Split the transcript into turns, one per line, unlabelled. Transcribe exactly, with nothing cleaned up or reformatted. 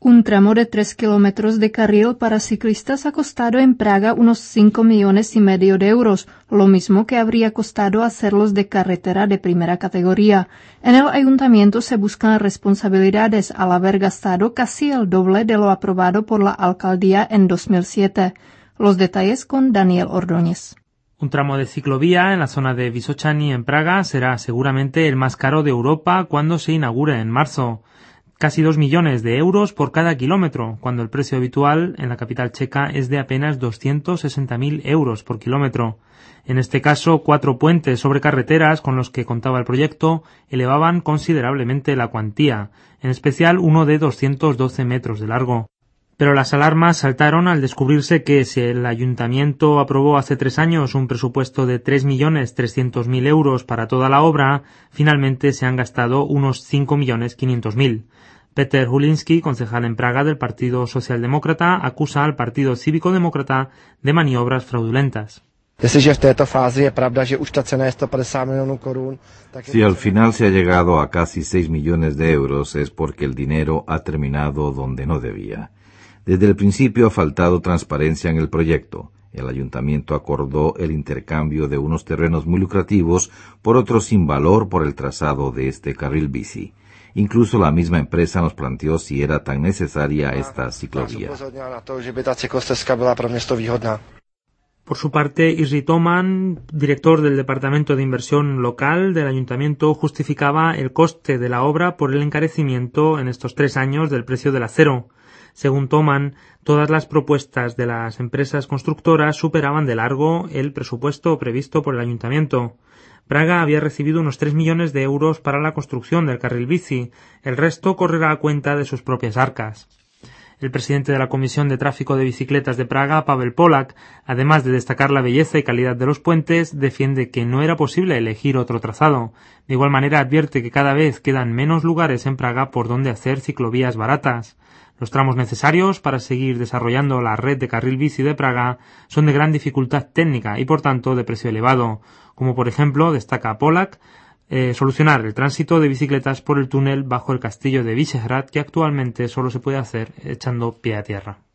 Un tramo de tres kilómetros de carril para ciclistas ha costado en Praga unos cinco millones y medio de euros, lo mismo que habría costado hacerlos de carretera de primera categoría. En el ayuntamiento se buscan responsabilidades al haber gastado casi el doble de lo aprobado por la alcaldía en dos mil siete. Los detalles con Daniel Ordóñez.
Un tramo de ciclovía en la zona de Vysočany en Praga será seguramente el más caro de Europa cuando se inaugure en marzo. Casi dos millones de euros por cada kilómetro, cuando el precio habitual en la capital checa es de apenas doscientos sesenta mil euros por kilómetro. En este caso, cuatro puentes sobre carreteras con los que contaba el proyecto elevaban considerablemente la cuantía, en especial uno de doscientos doce metros de largo. Pero las alarmas saltaron al descubrirse que si el ayuntamiento aprobó hace tres años un presupuesto de tres millones trescientos mil euros para toda la obra, finalmente se han gastado unos cinco millones quinientos mil. Peter Hulinski, concejal en Praga del Partido Socialdemócrata, acusa al Partido Cívico-Demócrata de maniobras fraudulentas.
Si al final se ha llegado a casi seis millones de euros es porque el dinero ha terminado donde no debía. Desde el principio ha faltado transparencia en el proyecto. El ayuntamiento acordó el intercambio de unos terrenos muy lucrativos por otros sin valor por el trazado de este carril bici. Incluso la misma empresa nos planteó si era tan necesaria esta ciclovía.
Por su parte, Irri Toman, director del Departamento de Inversión Local del Ayuntamiento, justificaba el coste de la obra por el encarecimiento en estos tres años del precio del acero. Según Toman, todas las propuestas de las empresas constructoras superaban de largo el presupuesto previsto por el Ayuntamiento. Praga había recibido unos tres millones de euros para la construcción del carril bici. El resto correrá a cuenta de sus propias arcas. El presidente de la Comisión de Tráfico de Bicicletas de Praga, Pavel Polak, además de destacar la belleza y calidad de los puentes, defiende que no era posible elegir otro trazado. De igual manera advierte que cada vez quedan menos lugares en Praga por donde hacer ciclovías baratas. Los tramos necesarios para seguir desarrollando la red de carril bici de Praga son de gran dificultad técnica y por tanto de precio elevado, como por ejemplo, destaca Polak, eh, solucionar el tránsito de bicicletas por el túnel bajo el castillo de Vyšehrad, que actualmente solo se puede hacer echando pie a tierra.